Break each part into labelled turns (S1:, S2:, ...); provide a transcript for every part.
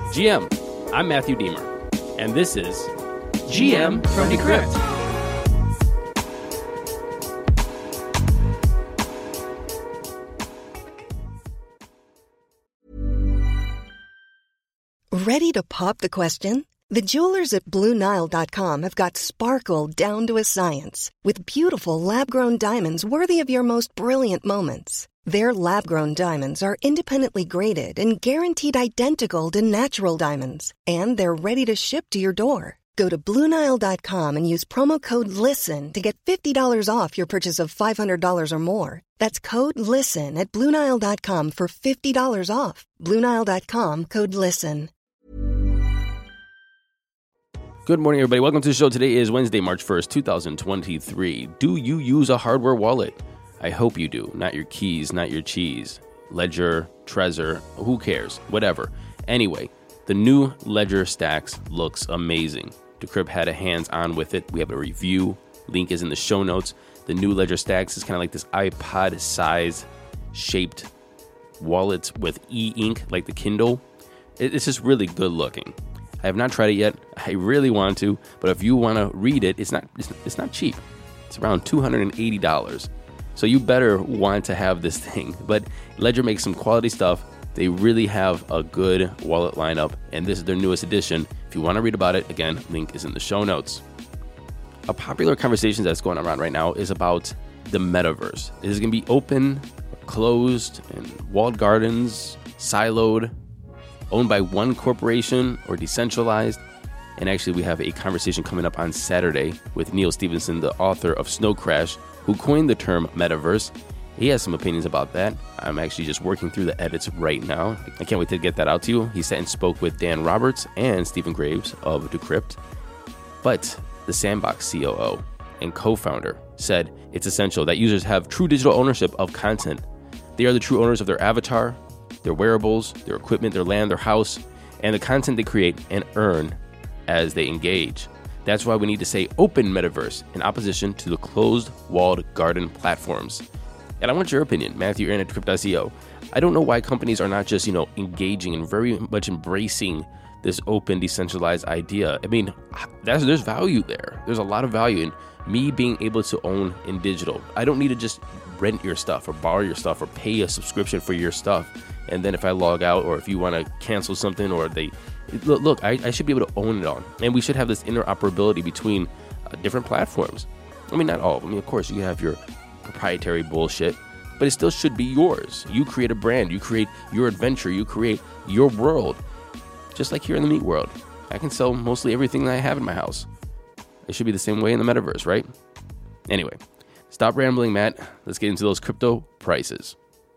S1: GM, I'm Matthew Deemer, and this is GM from Decrypt.
S2: Ready to pop the question? The jewelers at BlueNile.com have got sparkle down to a science with beautiful lab-grown diamonds worthy of your most brilliant moments. Their lab-grown diamonds are independently graded and guaranteed identical to natural diamonds, and they're ready to ship to your door. Go to BlueNile.com and use promo code LISTEN to get $50 off your purchase of $500 or more. That's code LISTEN at BlueNile.com for $50 off. BlueNile.com, code LISTEN.
S1: Good morning, everybody. Welcome to the show. Today is Wednesday, March 1st, 2023. Do you use a hardware wallet? I hope you do. Not your keys, not your cheese. Ledger, Trezor, who cares? Whatever. Anyway, the new Ledger Stacks looks amazing. Decrypt had a hands-on with it. We have a review. Link is in the show notes. The new Ledger Stacks is kind of like this iPod-size shaped wallet with e-ink like the Kindle. It's just really good looking. I have not tried it yet. I really want to, but if you want to read it, it's not cheap. It's around $280. So you better want to have this thing. But Ledger makes some quality stuff. They really have a good wallet lineup, and this is their newest edition. If you want to read about it, again, link is in the show notes. A popular conversation that's going around right now is about the metaverse. Is it going to be open, closed, and walled gardens, siloed, owned by one corporation, or decentralized? And actually, we have a conversation coming up on Saturday with Neal Stephenson, the author of Snow Crash, who coined the term metaverse. He has some opinions about that. I'm actually just working through the edits right now. I can't wait to get that out to you. He sat and spoke with Dan Roberts and Stephen Graves of Decrypt. But the Sandbox COO and co-founder said it's essential that users have true digital ownership of content. They are the true owners of their avatar, their wearables, their equipment, their land, their house, and the content they create and earn as they engage. That's why we need to say open metaverse in opposition to the closed, walled garden platforms. And I want your opinion, Matthew Aaron at Decrypt.co. I don't know why companies are not just, engaging and very much embracing this open, decentralized idea. I mean, there's value there. There's a lot of value in me being able to own in digital. I don't need to just rent your stuff or borrow your stuff or pay a subscription for your stuff. And then if I log out or if you want to cancel something or look, I should be able to own it all. And we should have this interoperability between different platforms. I mean, not all of them. I mean, of course, you have your proprietary bullshit, but it still should be yours. You create a brand, you create your adventure, you create your world. Just like here in the meat world, I can sell mostly everything that I have in my house. It should be the same way in the metaverse, right? Anyway, stop rambling, Matt. Let's get into those crypto prices.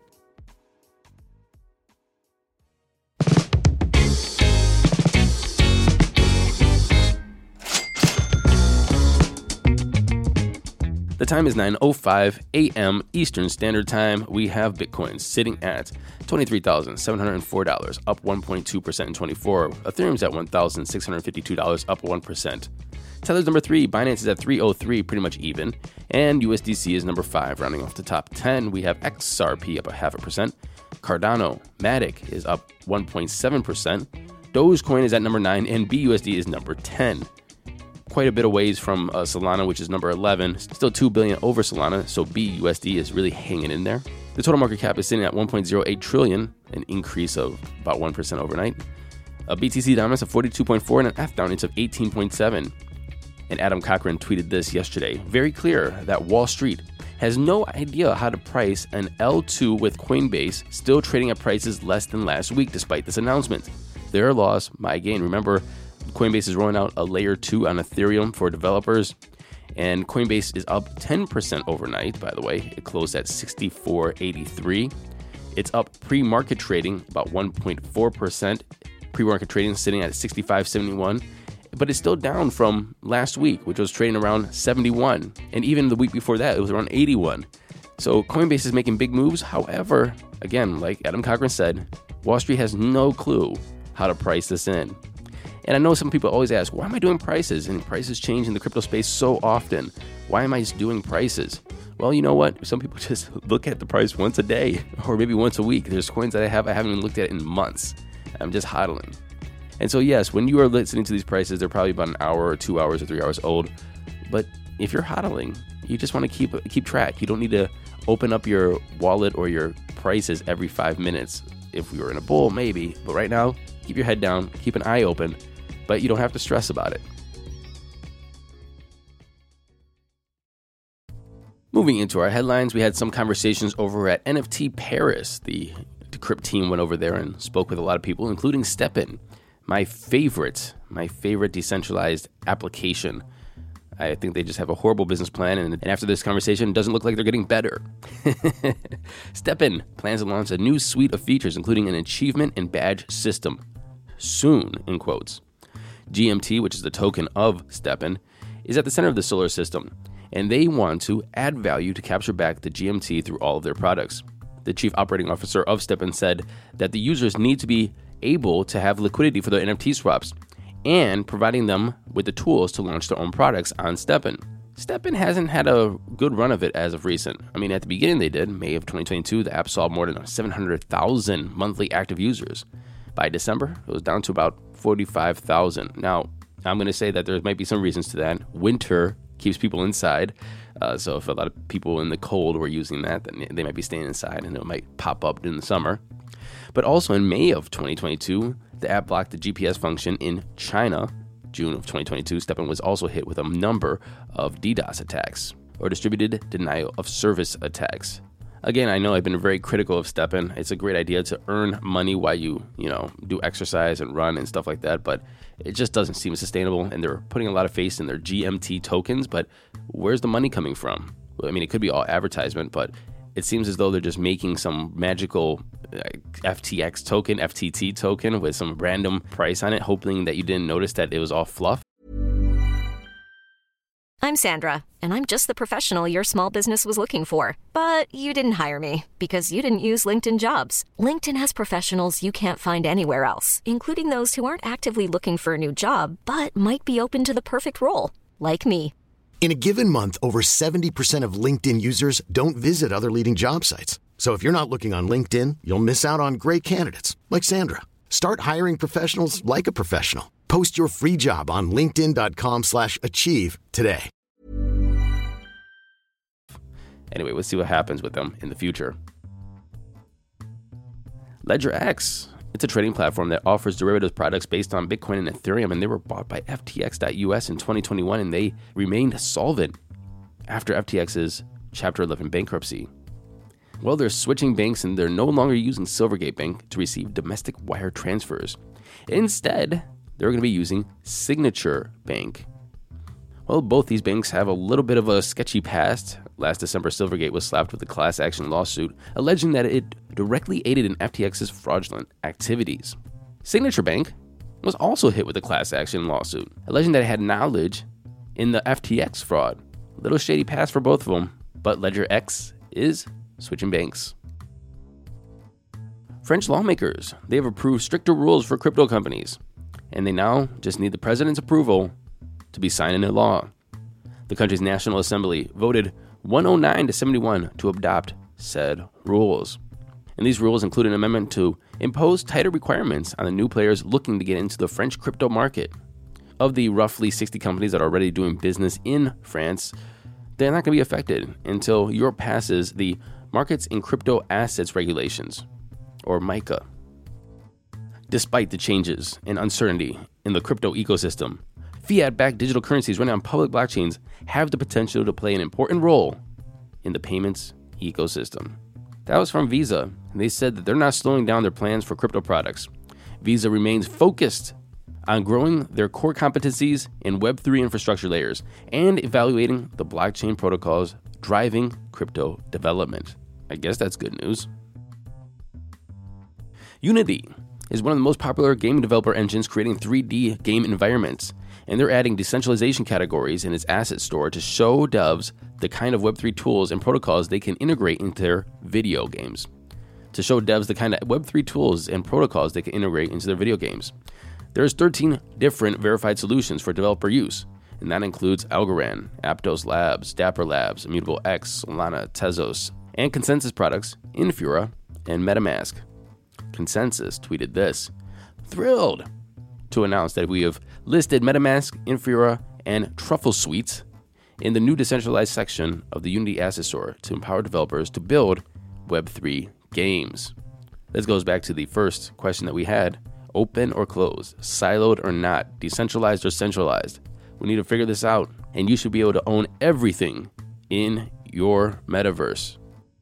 S1: The time is 9:05 a.m. Eastern Standard Time. We have Bitcoin sitting at $23,704, up 1.2% in 24. Ethereum's at $1,652, up 1%. Tether's number 3, Binance is at 303, pretty much even. And USDC is number 5, rounding off the top 10. We have XRP up 0.5%. Cardano, Matic is up 1.7%. Dogecoin is at number 9, and BUSD is number 10. Quite a bit of ways from Solana, which is number 11. Still $2 billion over Solana, so BUSD is really hanging in there. The total market cap is sitting at $1.08 trillion, an increase of about 1% overnight. A BTC dominance of 42.4 and an F dominance of 18.7. And Adam Cochran tweeted this yesterday. Very clear that Wall Street has no idea how to price an L2 with Coinbase still trading at prices less than last week despite this announcement. Their loss, my gain. Remember, Coinbase is rolling out a layer 2 on Ethereum for developers, and Coinbase is up 10% overnight, by the way. It closed at 64.83. It's up pre-market trading about 1.4%. Pre-market trading sitting at 65.71, but it's still down from last week, which was trading around 71. And even the week before that, it was around 81. So Coinbase is making big moves. However, again, like Adam Cochran said, Wall Street has no clue how to price this in. And I know some people always ask, why am I doing prices? And prices change in the crypto space so often. Why am I just doing prices? Well, you know what? Some people just look at the price once a day or maybe once a week. There's coins that I haven't even looked at in months. I'm just hodling. And so, yes, when you are listening to these prices, they're probably about an hour or 2 hours or 3 hours old. But if you're hodling, you just want to keep track. You don't need to open up your wallet or your prices every 5 minutes. If we were in a bull, maybe. But right now, keep your head down, keep an eye open, but you don't have to stress about it. Moving into our headlines, we had some conversations over at NFT Paris. The Decrypt team went over there and spoke with a lot of people, including STEPN, my favorite decentralized application. I think they just have a horrible business plan, and after this conversation, it doesn't look like they're getting better. STEPN plans to launch a new suite of features, including an achievement and badge system. Soon, in quotes. GMT, which is the token of STEPN, is at the center of the solar system, and they want to add value to capture back the GMT through all of their products. The chief operating officer of STEPN said that the users need to be able to have liquidity for their NFT swaps and providing them with the tools to launch their own products on STEPN. STEPN hasn't had a good run of it as of recent. I mean, at the beginning they did. May of 2022, the app saw more than 700,000 monthly active users. By December, it was down to about 45,000. Now, I'm going to say that there might be some reasons to that. Winter keeps people inside. So if a lot of people in the cold were using that, then they might be staying inside and it might pop up in the summer. But also in May of 2022, the app blocked the GPS function in China. June of 2022, STEPN was also hit with a number of DDoS attacks, or distributed denial of service attacks. Again, I know I've been very critical of STEPN. It's a great idea to earn money while you do exercise and run and stuff like that, but it just doesn't seem sustainable, and they're putting a lot of faith in their GMT tokens, but where's the money coming from? I mean, it could be all advertisement, but it seems as though they're just making some magical FTX token, FTT token with some random price on it, hoping that you didn't notice that it was all fluff.
S3: I'm Sandra, and I'm just the professional your small business was looking for. But you didn't hire me because you didn't use LinkedIn Jobs. LinkedIn has professionals you can't find anywhere else, including those who aren't actively looking for a new job, but might be open to the perfect role, like me.
S4: In a given month, over 70% of LinkedIn users don't visit other leading job sites. So if you're not looking on LinkedIn, you'll miss out on great candidates like Sandra. Start hiring professionals like a professional. Post your free job on linkedin.com/achieve today.
S1: Anyway, we'll see what happens with them in the future. LedgerX. It's a trading platform that offers derivatives products based on Bitcoin and Ethereum, and they were bought by FTX.US in 2021, and they remained solvent after FTX's Chapter 11 bankruptcy. Well, they're switching banks, and they're no longer using Silvergate Bank to receive domestic wire transfers. Instead, they're going to be using Signature Bank. Well, both these banks have a little bit of a sketchy past. Last December, Silvergate was slapped with a class action lawsuit alleging that it directly aided in FTX's fraudulent activities. Signature Bank was also hit with a class action lawsuit alleging that it had knowledge in the FTX fraud. A little shady past for both of them, but LedgerX is switching banks. French lawmakers, they have approved stricter rules for crypto companies, and they now just need the president's approval to be signed into law. The country's National Assembly voted 109 to 71 to adopt said rules. And these rules include an amendment to impose tighter requirements on the new players looking to get into the French crypto market. Of the roughly 60 companies that are already doing business in France, they're not going to be affected until Europe passes the Markets in Crypto Assets Regulations, or MiCA. Despite the changes and uncertainty in the crypto ecosystem, fiat-backed digital currencies running on public blockchains have the potential to play an important role in the payments ecosystem. That was from Visa, and they said that they're not slowing down their plans for crypto products. Visa remains focused on growing their core competencies in Web3 infrastructure layers and evaluating the blockchain protocols driving crypto development. I guess that's good news. Unity is one of the most popular game developer engines creating 3D game environments, and they're adding decentralization categories in its asset store to show devs the kind of Web3 tools and protocols they can integrate into their video games. To show devs the kind of Web3 tools and protocols they can integrate into their video games. There's 13 different verified solutions for developer use, and that includes Algorand, Aptos Labs, Dapper Labs, Immutable X, Solana, Tezos, and Consensus products, Infura, and MetaMask. Consensus tweeted this: "Thrilled to announce that we have listed MetaMask, Infura, and Truffle Suites in the new decentralized section of the Unity Asset Store to empower developers to build Web3 games. This goes back to the first question that we had. Open or closed, siloed or not, decentralized or centralized. We need to figure this out, and you should be able to own everything in your metaverse.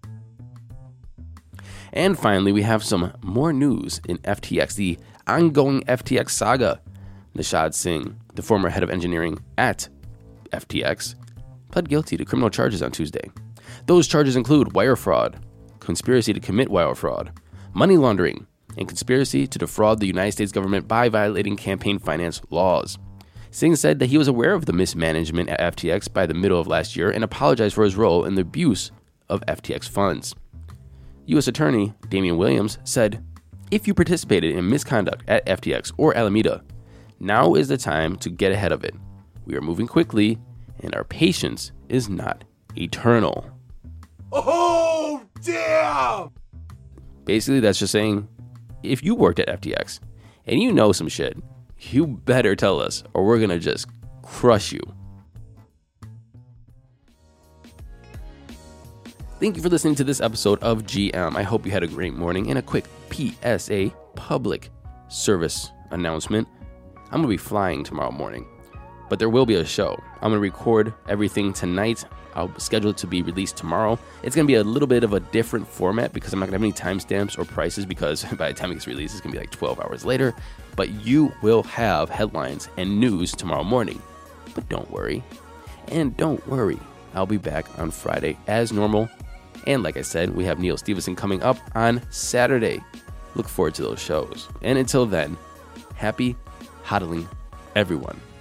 S1: And finally, we have some more news in FTX, the ongoing FTX saga. Nishad Singh, the former head of engineering at FTX, pled guilty to criminal charges on Tuesday. Those charges include wire fraud, conspiracy to commit wire fraud, money laundering, and conspiracy to defraud the United States government by violating campaign finance laws. Singh said that he was aware of the mismanagement at FTX by the middle of last year and apologized for his role in the abuse of FTX funds. U.S. Attorney Damian Williams said, "If you participated in misconduct at FTX or Alameda, now is the time to get ahead of it. We are moving quickly, and our patience is not eternal."
S5: Oh, damn!
S1: Basically, that's just saying, if you worked at FTX and you know some shit, you better tell us or we're going to just crush you. Thank you for listening to this episode of GM. I hope you had a great morning. And a quick PSA, public service announcement. I'm going to be flying tomorrow morning, but there will be a show. I'm going to record everything tonight. I'll schedule it to be released tomorrow. It's going to be a little bit of a different format because I'm not going to have any timestamps or prices because by the time it gets released, it's going to be like 12 hours later. But you will have headlines and news tomorrow morning. But don't worry. And don't worry, I'll be back on Friday as normal. And like I said, we have Neil Stevenson coming up on Saturday. Look forward to those shows. And until then, happy hodling, everyone.